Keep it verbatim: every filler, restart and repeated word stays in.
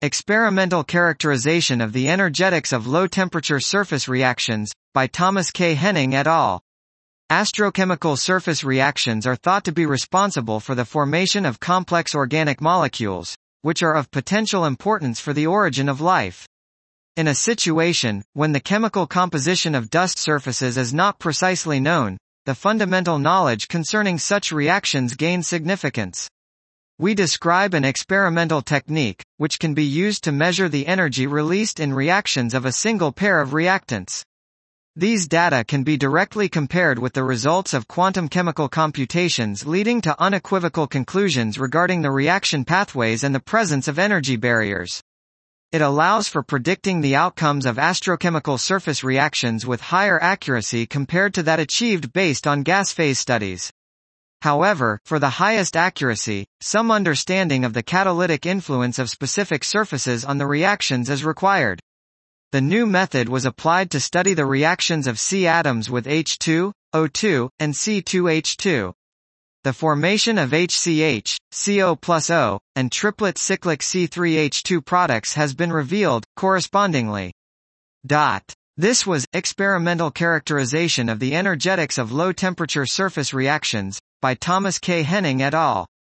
Experimental Characterization of the Energetics of Low-Temperature Surface Reactions, by Thomas K. Henning et al. Astrochemical surface reactions are thought to be responsible for the formation of complex organic molecules, which are of potential importance for the origin of life. In a situation, when the chemical composition of dust surfaces is not precisely known, the fundamental knowledge concerning such reactions gains significance. We describe an experimental technique, which can be used to measure the energy released in reactions of a single pair of reactants. These data can be directly compared with the results of quantum chemical computations, leading to unequivocal conclusions regarding the reaction pathways and the presence of energy barriers. It allows for predicting the outcomes of astrochemical surface reactions with higher accuracy compared to that achieved based on gas phase studies. However, for the highest accuracy, some understanding of the catalytic influence of specific surfaces on the reactions is required. The new method was applied to study the reactions of C atoms with H two, O two, and C two H two. The formation of H C H, C O plus O, and triplet cyclic C three H two products has been revealed, correspondingly. Dot. This was Experimental Characterization of the Energetics of Low-Temperature Surface Reactions, by Thomas K. Henning et al.